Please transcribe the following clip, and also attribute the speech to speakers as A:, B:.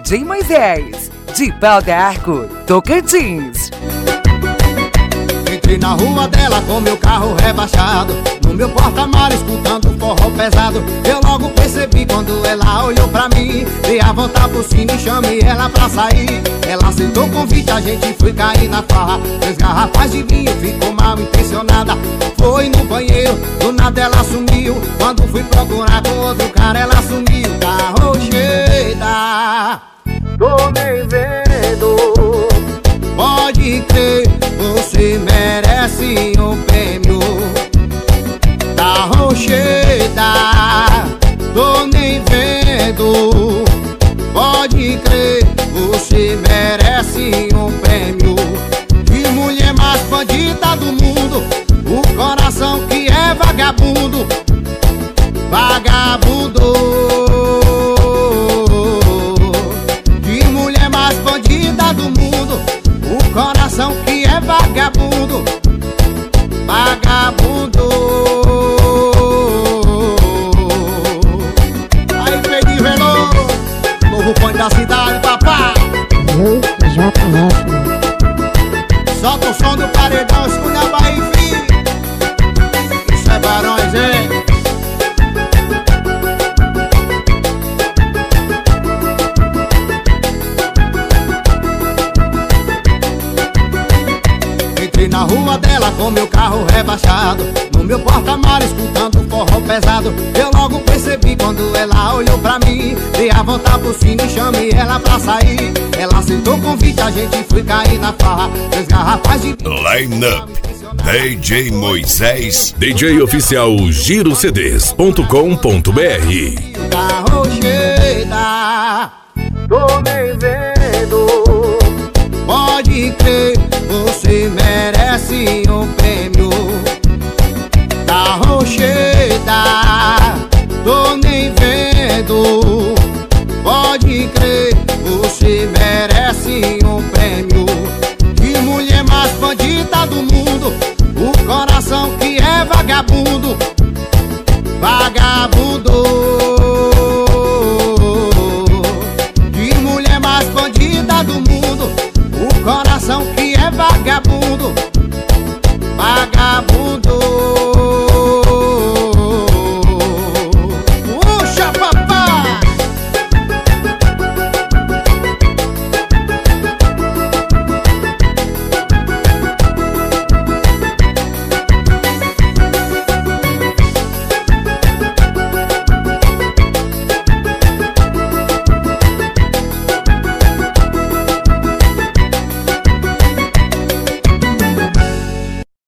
A: DJ Moisés, de Pau d'Arco, Tocantins.
B: Entrei na rua dela com meu carro rebaixado, no meu porta-malas escutando forró pesado. Eu logo percebi quando ela olhou pra mim, dei a volta por cima e chamei ela pra sair. Ela aceitou o convite, a gente foi cair na farra. 3 garrafas de vinho, ficou mal intencionada. Foi no banheiro, do nada ela sumiu. Quando fui procurar com outro cara, ela sumiu. Tá rocheda, tô nem vendo. Pode crer, você merece um prêmio. Tá rocheda, tô nem vendo. Pode crer, você merece um prêmio. Que mulher mais bandida do mundo, o coração que é vagabundo. Vagabundo. Que mulher mais bandida do mundo, o coração que é vagabundo. Vagabundo. Aí, Pedro Veloso, novo ponto da cidade, papá.
C: Eu já conheço.
B: Solta o som do paredão, escuta a Bahia, filho. Isso é Barões, hein? Entrei na rua dela com meu carro rebaixado, no meu porta-malas escutando forró pesado. Eu logo percebi quando ela olhou pra mim, dei a volta por cima e chamei ela pra sair. Ela aceitou o convite, a gente foi cair na farra. 3 garrafas de
D: Line Up DJ Moisés, DJ oficial girocds.com.br.
B: Tá rocheda, tô nem vendo. Pode crer, você merece um prêmio. Tá rocheda, tô nem vendo. Pode crer,